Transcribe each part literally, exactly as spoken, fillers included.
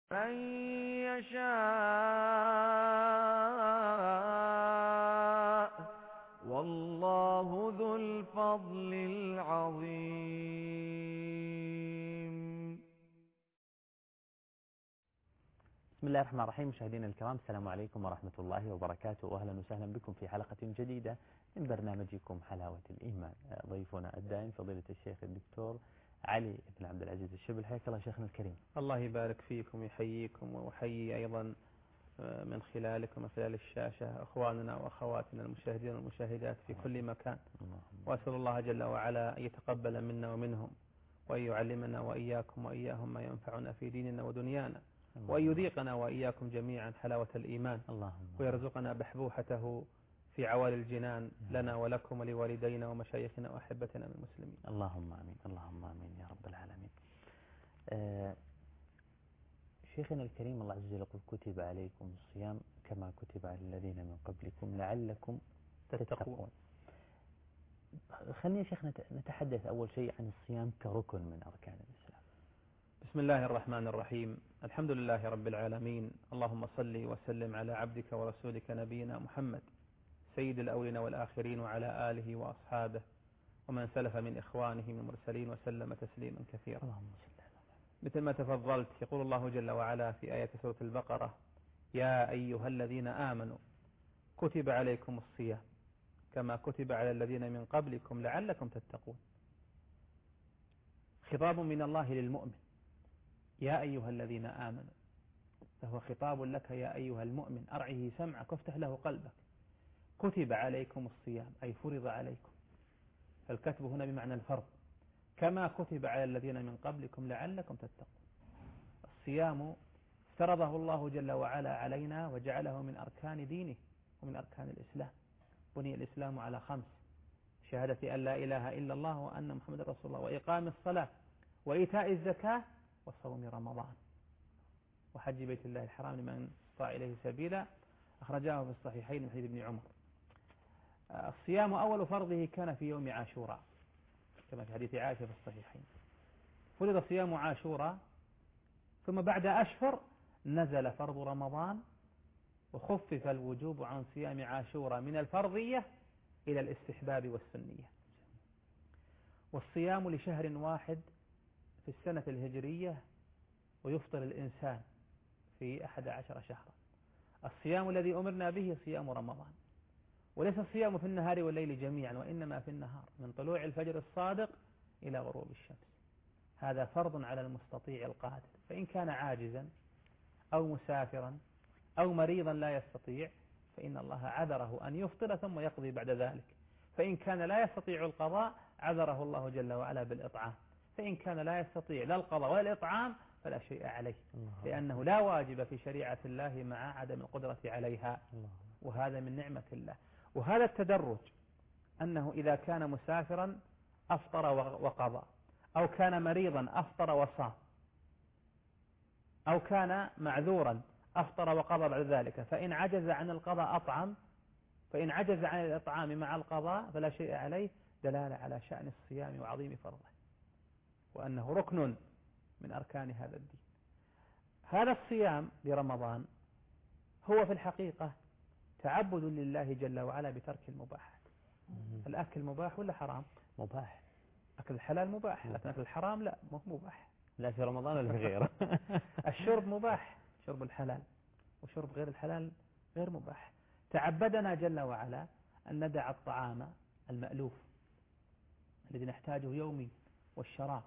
من يشاء والله ذو الفضل العظيم. بسم الله الرحمن الرحيم. مشاهدينا الكرام، السلام عليكم ورحمة الله وبركاته، وأهلا وسهلا بكم في حلقة جديدة من برنامجكم حلاوة الإيمان. ضيفنا الدائم فضيلة الشيخ الدكتور علي بن عبد العزيز الشبل. حياك الله شيخنا الكريم. الله يبارك فيكم ويحييكم، وأحيي أيضا من خلالكم ومن خلال الشاشة أخواننا وأخواتنا المشاهدين والمشاهدات في كل مكان، وأسأل الله جل وعلا أن يتقبل منا ومنهم، وأن يعلمنا وإياكم وإياهم ما ينفعنا في ديننا ودنيانا، وأن يذيقنا وإياكم جميعا حلاوة الإيمان، ويرزقنا بحبوحته في عوالي الجنان لنا ولكم ولوالدينا ومشايخنا وأحبتنا من المسلمين. اللهم آمين، اللهم آمين يا رب العالمين. آه شيخنا الكريم، الله عز وجل يقول: كتب عليكم الصيام كما كتب على الذين من قبلكم لعلكم تتقون. خلينا يا شيخنا نتحدث أول شيء عن الصيام كركن من أركان الإسلام. بسم الله الرحمن الرحيم. الحمد لله رب العالمين، اللهم صل وسلم على عبدك ورسولك نبينا محمد سيد الأولين والآخرين، وعلى آله وأصحابه ومن سلف من إخوانه من المرسلين وسلم تسليما كثيرا. اللهم صل. مثل ما تفضلت، يقول الله جل وعلا في آية سورة البقرة: يا أيها الذين آمنوا كتب عليكم الصيام كما كتب على الذين من قبلكم لعلكم تتقون. خطاب من الله للمؤمن، يا أيها الذين آمنوا، فهو خطاب لك يا أيها المؤمن، أرعه سمعك وافتح له قلبك. كتب عليكم الصيام أي فرض عليكم، فالكتب هنا بمعنى الفرض، كما كتب على الذين من قبلكم لعلكم تتقون. الصيام افترضه الله جل وعلا علينا وجعله من أركان دينه ومن أركان الإسلام. بني الإسلام على خمس: شهادة أن لا إله إلا الله وأن محمد رسول الله، وإقام الصلاة، وإيتاء الزكاة، وصوم رمضان، وحج بيت الله الحرام لمن استطاع إليه سبيلا، أخرجاه في الصحيحين من حديث ابن عمر. الصيام أول فرضه كان في يوم عاشوراء كما في حديث عائشة في الصحيحين. فرض صيام عاشوراء، ثم بعد أشهر نزل فرض رمضان، وخفف الوجوب عن صيام عاشوراء من الفرضية إلى الاستحباب والسنية. والصيام لشهر واحد في السنة الهجرية، ويفطر الإنسان في أحد عشر شهرا. الصيام الذي أمرنا به صيام رمضان، وليس الصيام في النهار والليل جميعا، وإنما في النهار من طلوع الفجر الصادق إلى غروب الشمس. هذا فرض على المستطيع القادر، فإن كان عاجزا أو مسافرا أو مريضا لا يستطيع فإن الله عذره أن يفطر ثم يقضي بعد ذلك. فإن كان لا يستطيع القضاء عذره الله جل وعلا بالإطعام. فإن كان لا يستطيع لا القضاء ولا الإطعام فلا شيء عليه، لأنه لا واجب في شريعة الله مع عدم القدرة عليها، وهذا من نعمة الله. وهذا التدرج، أنه إذا كان مسافرا أفطر وقضى، أو كان مريضا أفطر وصام، أو كان معذورا أفطر وقضى بعد ذلك، فإن عجز عن القضاء أطعم، فإن عجز عن الإطعام مع القضاء فلا شيء عليه، دلالة على شأن الصيام وعظيم فرضه، وأنه ركن من أركان هذا الدين. هذا الصيام لرمضان هو في الحقيقة تعبد لله جل وعلا بترك المباحات. الأكل مباح ولا حرام؟ مباح. أكل الحلال مباح، لكن أكل الحرام لا، مو مباح، لا في رمضان ولا في غيره. الشرب مباح، شرب الحلال، وشرب غير الحلال غير مباح. تعبدنا جل وعلا أن ندع الطعام المألوف الذي نحتاجه يومي، والشراب،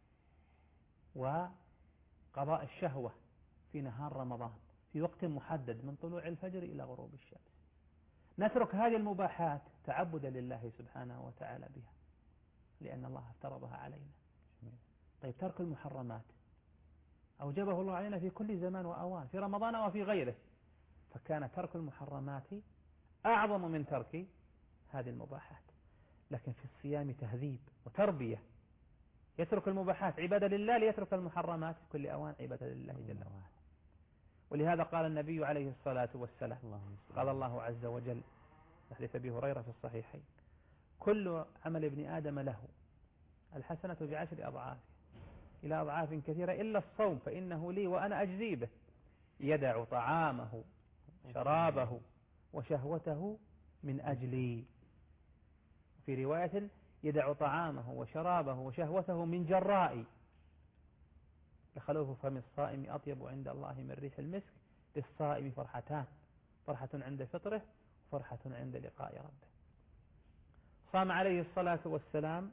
وقضاء الشهوة في نهار رمضان في وقت محدد من طلوع الفجر إلى غروب الشمس. نترك هذه المباحات تعبدا لله سبحانه وتعالى بها، لأن الله افترضها علينا. طيب ترك المحرمات أوجبه الله علينا في كل زمان وأوان، في رمضان وفي غيره، فكان ترك المحرمات أعظم من ترك هذه المباحات. لكن في الصيام تهذيب وتربية، يترك المباحات عبادة لله، ليترك المحرمات في كل أوان عبادة لله جل وعلا. ولهذا قال النبي عليه الصلاة والسلام: قال الله عز وجل حديث أبي هريرة في الصحيحين: كل عمل ابن آدم له الحسنة بعشر أضعافها إلى أضعاف كثيرة إلا الصوم فإنه لي وأنا أجزي به، يدع طعامه شرابه وشهوته من أجلي. في رواية يدع طعامه وشرابه وشهوته من جرائي. لخلوف فم الصائم أطيب عند الله من ريح المسك. للصائم فرحتان، فرحة عند فطره وفرحة عند لقاء ربه. صام عليه الصلاة والسلام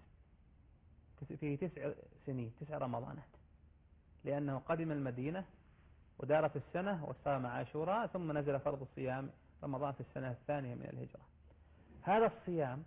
في تسع سنين، تسع رمضانات، لأنه قدم المدينة ودارت السنة وصام عاشوراء، ثم نزل فرض الصيام رمضان في السنة الثانية من الهجرة. هذا الصيام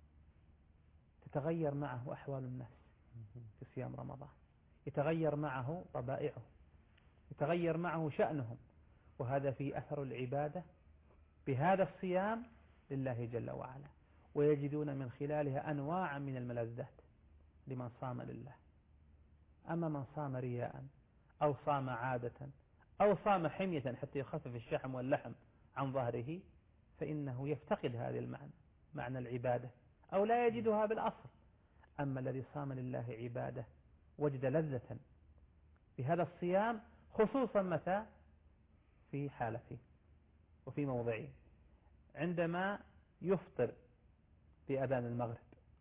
تتغير معه أحوال الناس في صيام رمضان، يتغير معه طبائعه، يتغير معه شأنهم، وهذا في أثر العبادة بهذا الصيام لله جل وعلا، ويجدون من خلالها أنواعا من الملذات لمن صام لله. أما من صام رياء أو صام عادة أو صام حمية حتى يخفف الشحم واللحم عن ظهره فإنه يفتقد هذه المعنى، معنى العبادة، أو لا يجدها بالأصل. أما الذي صام لله عبادة وجد لذة بهذا الصيام، خصوصا متى؟ في حالته وفي موضعه، عندما يفطر في أذان المغرب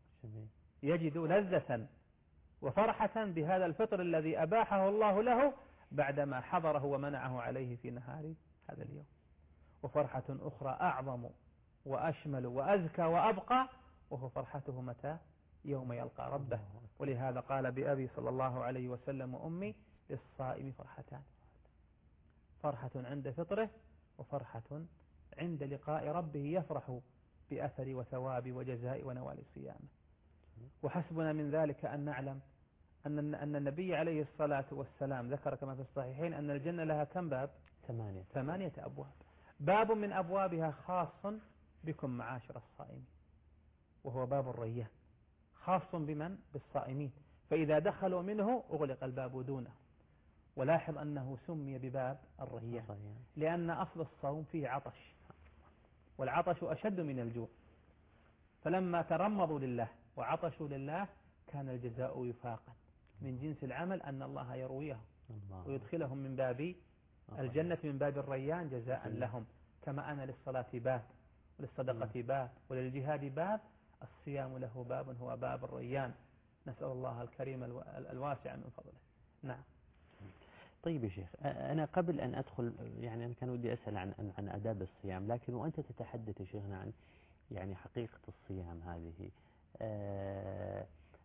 يجد لذة وفرحة بهذا الفطر الذي أباحه الله له بعدما حضره ومنعه عليه في نهار هذا اليوم. وفرحة أخرى أعظم وأشمل وأزكى وأبقى، وهو فرحته متى؟ يوم يلقى ربه. ولهذا قال بأبي صلى الله عليه وسلم وأمي: للصائم فرحتان، فرحة عند فطره وفرحة عند لقاء ربه، يفرح بأثر وثواب وجزاء ونوال صيامه. وحسبنا من ذلك أن نعلم أن أن النبي عليه الصلاة والسلام ذكر كما في الصحيحين أن الجنة لها كم باب؟ ثمانية ثمانية أبواب. باب من أبوابها خاص بكم معاشر الصائمين، وهو باب الريان، خاص بمن؟ بالصائمين، فإذا دخلوا منه أغلق الباب دونه. ولاحظ أنه سمي بباب الريان لأن أصل الصوم فيه عطش، والعطش أشد من الجوع، فلما ترمضوا لله وعطشوا لله كان الجزاء وفاقا من جنس العمل، أن الله يرويهم ويدخلهم من باب الجنة من باب الريان جزاء لهم. كما أن للصلاة باب وللصدقة باب وللجهاد باب، الصيام له باب هو باب الريان. نسأل الله الكريم الواسع من فضله. نعم. طيب يا شيخ، أنا قبل أن أدخل يعني أنا كان ودي أسأل عن عن آداب الصيام، لكن وأنت تتحدث يا شيخنا عن يعني حقيقة الصيام هذه، آه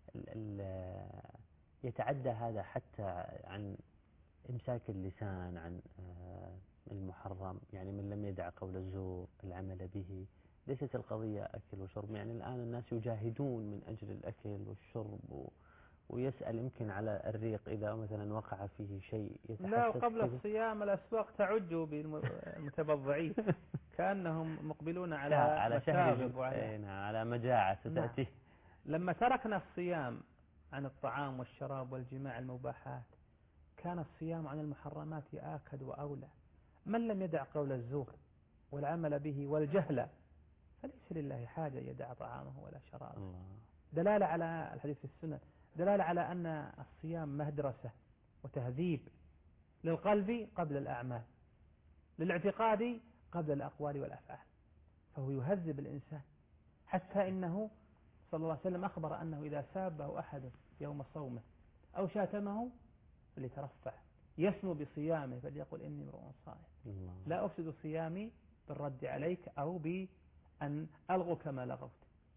يتعدى هذا حتى عن إمساك اللسان عن آه المحرم، يعني من لم يدع قول الزور العمل به. ليست القضية أكل وشرب، يعني الآن الناس يجاهدون من أجل الأكل والشرب و ويسأل يمكن على الريق إذا مثلا وقع فيه شيء يتحسس. لا، قبل الصيام الأسواق تعج بالمتبضعين كأنهم مقبلون على على شهر وعلى على مجاعة ستأتي. نعم. لما تركنا الصيام عن الطعام والشراب والجماع المباحات كان الصيام عن المحرمات آكد وأولى. من لم يدع قول الزور والعمل به والجهل فليس لله حاجة يدع طعامه ولا شرابه. دلالة على الحديث في السنة، دلالة على أن الصيام مهدرسة وتهذيب للقلب قبل الأعمال، للاعتقاد قبل الأقوال والأفعال، فهو يهذب الإنسان. حتى إنه صلى الله عليه وسلم أخبر أنه إذا سابه أحد يوم صومه أو شاتمه فليترفع، يسمو بصيامه فليقل إني امرؤ صائم لا أفسد صيامي بالرد عليك أو بأن ألغو كما لغوت.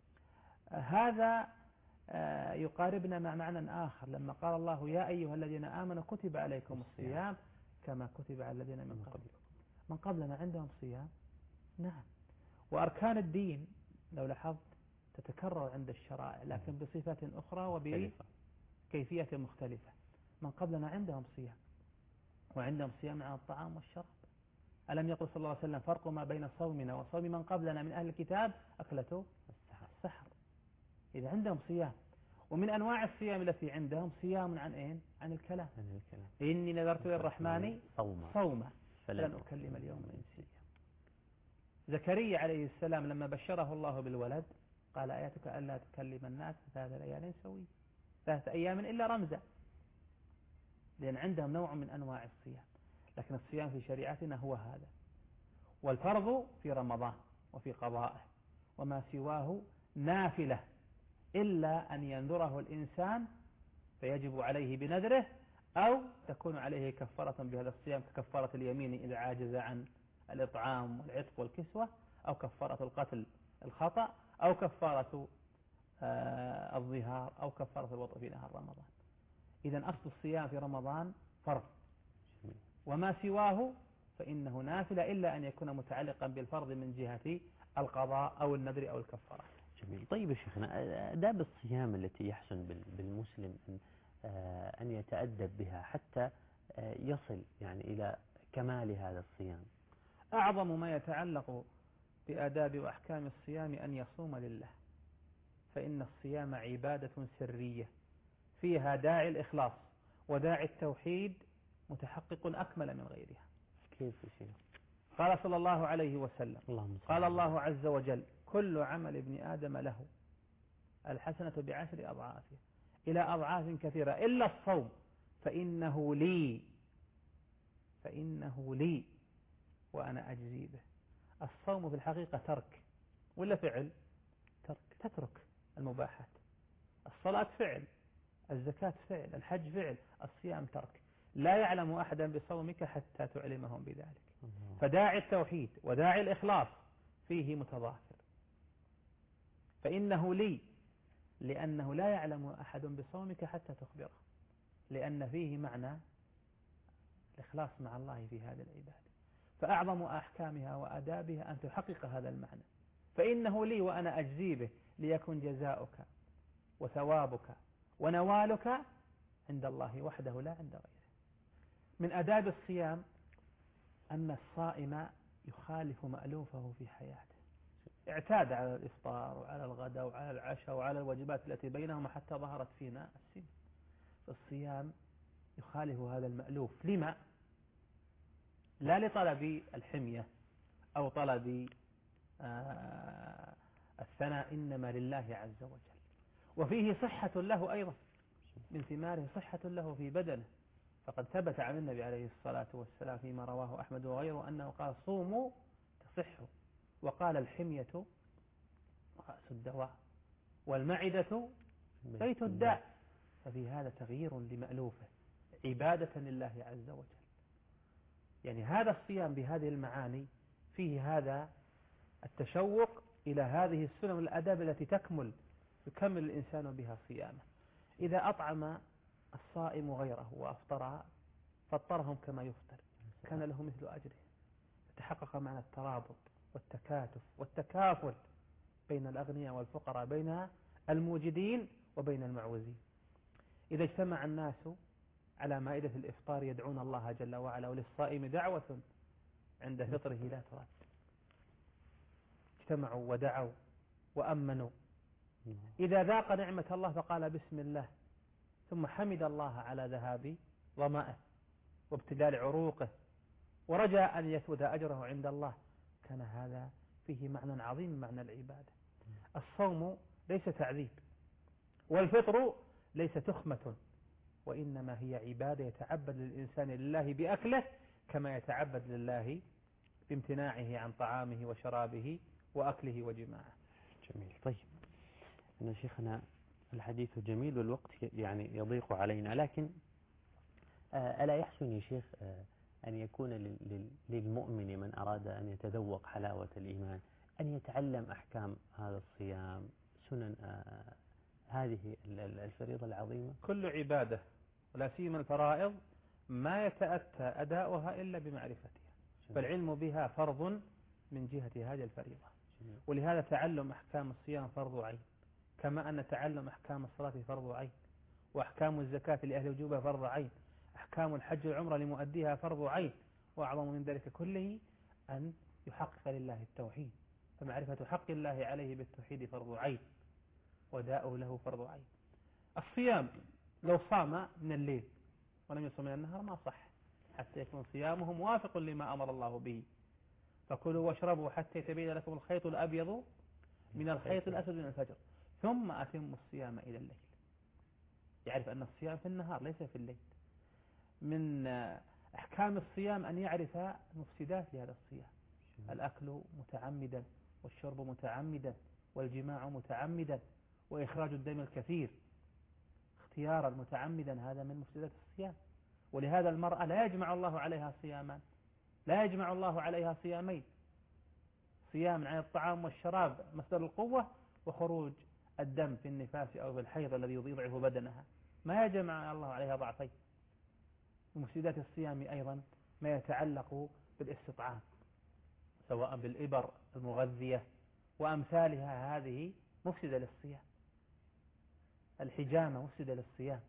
هذا يقاربنا مع معنى آخر لما قال الله: يا أيها الذين آمنوا كتب عليكم الصيام كما كتب على الذين من قبلكم. من قبلنا عندهم صيام، نعم. وأركان الدين لو لاحظت تتكرر عند الشرائع لكن بصفة أخرى وبكيفية مختلفة. من قبلنا عندهم صيام، وعندهم صيام عن الطعام والشراب. ألم يقل صلى الله عليه وسلم: فرق ما بين صومنا وصوم من قبلنا من أهل الكتاب أكلته السحر. إذا عندهم صيام. ومن أنواع الصيام التي عندهم صيام عن إيه؟ عن الكلام. عن الكلام. إني نذرت للرحمن صوما صوما فلن أكلم اليوم إنسيا. زكريا عليه السلام لما بشره الله بالولد قال: آياتك ألا تكلم الناس ثلاث ليال سويا، ثلاثة أيام إلا رمزا. لأن عندهم نوع من أنواع الصيام، لكن الصيام في شريعتنا هو هذا. والفرض في رمضان وفي قضائه، وما سواه نافلة إلا أن ينذره الإنسان فيجب عليه بنذره، أو تكون عليه كفارة بهذا الصيام ككفارة اليمين إذا عاجز عن الإطعام والعتق والكسوة، أو كفارة القتل الخطأ، أو كفارة آه الظهار، أو كفارة الوطء في نهار رمضان. إذن أصل الصيام في رمضان فرض، وما سواه فإنه نافلة إلا أن يكون متعلقا بالفرض من جهة القضاء أو النذر أو الكفارة. جميل. طيب يا شيخنا، آداب الصيام التي يحسن بالمسلم أن أن يتأدب بها حتى يصل يعني إلى كمال هذا الصيام. أعظم ما يتعلق بآداب وأحكام الصيام أن يصوم لله، فإن الصيام عبادة سرية فيها داعي الإخلاص وداعي التوحيد متحقق أكمل من غيرها. كيف يا شيخ؟ قال صلى الله عليه وسلم: اللهم قال الله عز وجل: كل عمل ابن آدم له الحسنة بعشر أضعافها إلى أضعاف كثيرة إلا الصوم فإنه لي فإنه لي وأنا أجزي به. الصوم في الحقيقة ترك ولا فعل؟ ترك، تترك المباحات. الصلاة فعل، الزكاة فعل، الحج فعل، الصيام ترك. لا يعلم أحدا بصومك حتى تعلمهم بذلك. فداعي التوحيد وداعي الإخلاص فيه متضافر. فإنه لي لأنه لا يعلم أحد بصومك حتى تخبره، لأن فيه معنى الإخلاص مع الله في هذه العبادة. فأعظم أحكامها وأدابها أن تحقق هذا المعنى. فإنه لي وأنا أجزي به، ليكن جزاؤك وثوابك ونوالك عند الله وحده لا عند غيره. من أداب الصيام أن الصائم يخالف مألوفه في حياته، اعتاد على الإفطار وعلى الغداء وعلى العشاء وعلى الواجبات التي بينهما حتى ظهرت فينا السن. فالصيام يخالف هذا المألوف. لما؟ لا لطلب الحمية أو طلب آه الثناء، إنما لله عز وجل. وفيه صحة له أيضا، من ثماره صحة له في بدنه. فقد ثبت عن النبي عليه الصلاة والسلام فيما رواه أحمد وغيره أنه قال: صوموا تصحوا. وقال: الحمية رأس الدواء والمعدة بيت الداء. ففي هذا تغيير لمألوفه، عبادة لله عز وجل. يعني هذا الصيام بهذه المعاني فيه هذا التشوق إلى هذه السنن والآداب التي تكمل يكمل الإنسان بها صيامه. إذا أطعم الصائم غيره وأفطر فطرهم كما يفطر كان له مثل أجره. تحقق معنى الترابط والتكاتف والتكافل بين الأغنياء والفقراء، بين الموجدين وبين المعوزين. إذا اجتمع الناس على مائدة الإفطار يدعون الله جل وعلا، وللصائم دعوة عند فطره لا ترد. اجتمعوا ودعوا وأمنوا. إذا ذاق نعمة الله فقال بسم الله، ثم حمد الله على ذهاب ظمأه وابتلال عروقه ورجاء أن يثبت أجره عند الله، كان هذا فيه معنى عظيم من معنى العبادة. الصوم ليس تعذيب، والفطر ليس تخمة، وإنما هي عبادة يتعبد للإنسان لله بأكله كما يتعبد لله بامتناعه عن طعامه وشرابه وأكله وجماعه. جميل. طيب أن شيخنا الحديث جميل والوقت يعني يضيق علينا، لكن ألا يحسن يا شيخ أن يكون للمؤمن من أراد أن يتذوق حلاوة الإيمان أن يتعلم أحكام هذا الصيام، سنن هذه الفريضة العظيمة؟ كل عبادة ولا سيما الفرائض ما يتأتى أداؤها إلا بمعرفتها، فالعلم بها فرض من جهة هذه الفريضة. ولهذا تعلم أحكام الصيام فرض عين، كما أن تعلم أحكام الصلاة فرض عين، وأحكام الزكاة لأهل وجوبها فرض عين، أحكام الحج والعمرة لمؤديها فرض عين. وأعظم من ذلك كله أن يحقق لله التوحيد، فمعرفة حق الله عليه بالتوحيد فرض عين، وداؤه له فرض عين. الصيام لو صام من الليل ولم يصم من النهار ما صح، حتى يكون صيامه موافق لما أمر الله به. فكلوا واشربوا حتى يتبين لكم الخيط الأبيض من الخيط الأسود من الفجر ثم أتموا الصيام إلى الليل. يعرف أن الصيام في النهار ليس في الليل. من أحكام الصيام أن يعرف مفسدات لهذا الصيام. الأكل متعمدا، والشرب متعمدا، والجماع متعمدا، وإخراج الدم الكثير اختيارا متعمدا، هذا من مفسدات الصيام. ولهذا المرأة لا يجمع الله عليها صياما، لا يجمع الله عليها صيامين: صيام عن الطعام والشراب مصدر القوة، وخروج الدم في النفاس أو في الحيض الذي يضعف بدنها، ما يجمع الله عليها ضعفين. ومفسدات الصيام أيضا ما يتعلق بالاستطعام، سواء بالإبر المغذية وأمثالها، هذه مفسدة للصيام. الحجامة مفسدة للصيام.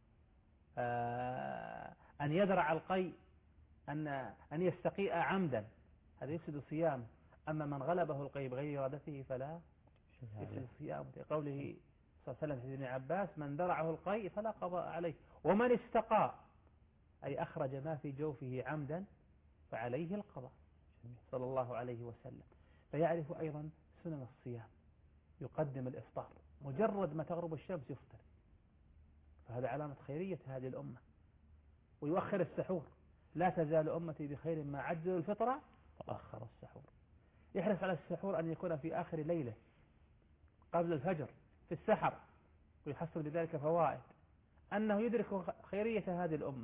آه أن يدرع القيء، أن أن يستقيء عمدا، هذا يفسد الصيام. أما من غلبه القيء بغير إرادته فلا يفسد الصيام، لقوله صلى الله عليه وسلم في ابن عباس: من درعه القيء فلا قضاء عليه، ومن استقى أي أخرج ما في جوفه عمدا فعليه القضاء، صلى الله عليه وسلم. فيعرف أيضا سنن الصيام، يقدم الإفطار، مجرد ما تغرب الشمس يفطر، فهذا علامة خيرية هذه الأمة. ويؤخر السحور، لا تزال أمتي بخير ما عجلوا الفطرة وأخر السحور. يحرص على السحور أن يكون في آخر ليلة قبل الفجر في السحر، ويحصل بذلك فوائد: أنه يدرك خيرية هذه الأمة،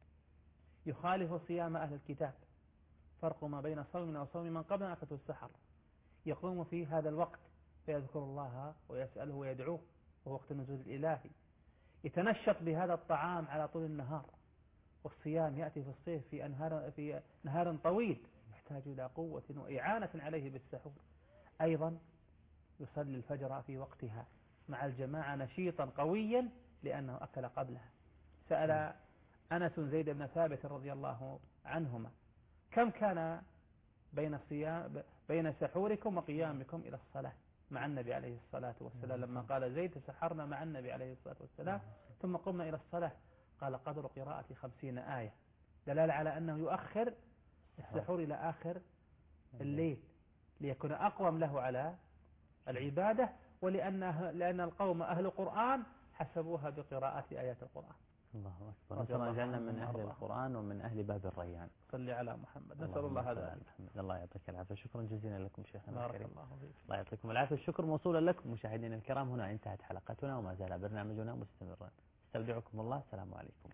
يخالف صيام أهل الكتاب، فرق ما بين صومنا وصوم من قبلنا أكلة السحر. يقوم في هذا الوقت فيذكر الله ويسأله ويدعوه، وهو وقت النزول الإلهي. يتنشط بهذا الطعام على طول النهار، والصيام يأتي في الصيف في أنهار في نهار طويل يحتاج إلى قوة وإعانة عليه بالسحور. أيضا يصلي الفجر في وقتها مع الجماعة نشيطا قويا لأنه أكل قبلها. سأل أنس زيد بن ثابت رضي الله عنهما: كم كان بين صيام بين سحوركم وقيامكم إلى الصلاة مع النبي عليه الصلاة والسلام؟ لما قال زيد: تسحرنا مع النبي عليه الصلاة والسلام ثم قمنا إلى الصلاة. قال: قدر قراءة خمسين آية، دلالة على أنه يؤخر السحور إلى آخر الليل ليكون أقوم له على العبادة، ولأنه لأن القوم أهل قرآن حسبوها بقراءة آيات القرآن. الله أكبر. نسأل الله جعلنا من أهل القرآن ومن أهل باب الريان. صلي على محمد. نسأل الله هذا. الله يعطيك العافية. شكرا جزيلا لكم شيخنا بارك الكريم. الله فيك. الله يعطيكم العافية. الشكر موصولا لكم مشاهدينا الكرام. هنا انتهت حلقتنا وما زال برنامجنا مستمرا. استودعكم الله. السلام عليكم.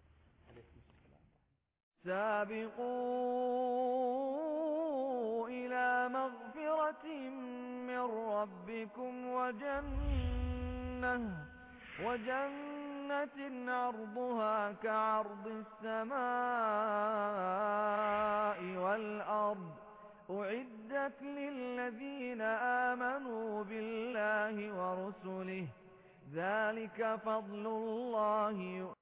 سابقوا إلى مغفرة من ربكم وجنة وجنة عرضها كعرض السماء والأرض أعدت للذين آمنوا بالله ورسله ذلك فضل الله